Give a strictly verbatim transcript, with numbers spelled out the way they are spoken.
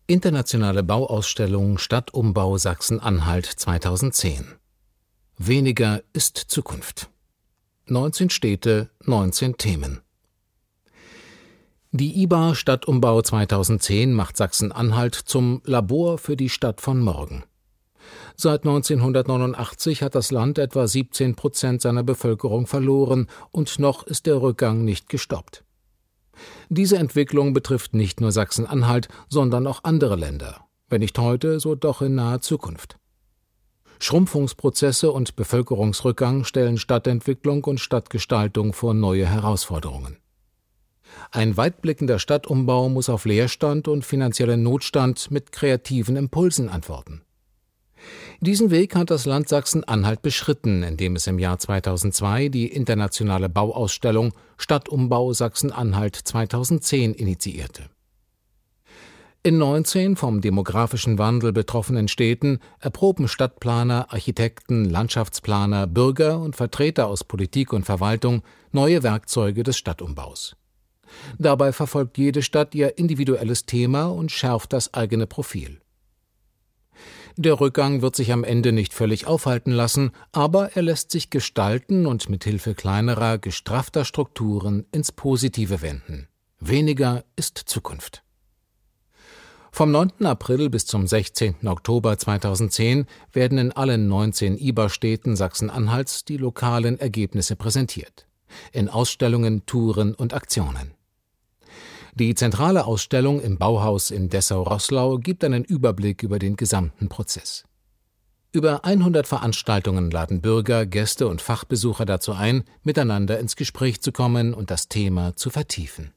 Internationale Bauausstellung Stadtumbau Sachsen-Anhalt zweitausendzehn. Weniger ist Zukunft. neunzehn Städte, neunzehn Themen. Die I B A Stadtumbau zweitausendzehn macht Sachsen-Anhalt zum Labor für die Stadt von morgen. Seit neunzehnhundertneunundachtzig hat das Land etwa siebzehn Prozent seiner Bevölkerung verloren und noch ist der Rückgang nicht gestoppt. Diese Entwicklung betrifft nicht nur Sachsen-Anhalt, sondern auch andere Länder, wenn nicht heute, so doch in naher Zukunft. Schrumpfungsprozesse und Bevölkerungsrückgang stellen Stadtentwicklung und Stadtgestaltung vor neue Herausforderungen. Ein weitblickender Stadtumbau muss auf Leerstand und finanziellen Notstand mit kreativen Impulsen antworten. Diesen Weg hat das Land Sachsen-Anhalt beschritten, indem es im Jahr zweitausendzwei die internationale Bauausstellung Stadtumbau Sachsen-Anhalt zweitausendzehn initiierte. In neunzehn vom demografischen Wandel betroffenen Städten erproben Stadtplaner, Architekten, Landschaftsplaner, Bürger und Vertreter aus Politik und Verwaltung neue Werkzeuge des Stadtumbaus. Dabei verfolgt jede Stadt ihr individuelles Thema und schärft das eigene Profil. Der Rückgang wird sich am Ende nicht völlig aufhalten lassen, aber er lässt sich gestalten und mit Hilfe kleinerer, gestraffter Strukturen ins Positive wenden. Weniger ist Zukunft. Vom neunten April bis zum sechzehnten Oktober zweitausendzehn werden in allen neunzehn I B A-Städten Sachsen-Anhalts die lokalen Ergebnisse präsentiert. In Ausstellungen, Touren und Aktionen. Die zentrale Ausstellung im Bauhaus in Dessau-Roßlau gibt einen Überblick über den gesamten Prozess. Über hundert Veranstaltungen laden Bürger, Gäste und Fachbesucher dazu ein, miteinander ins Gespräch zu kommen und das Thema zu vertiefen.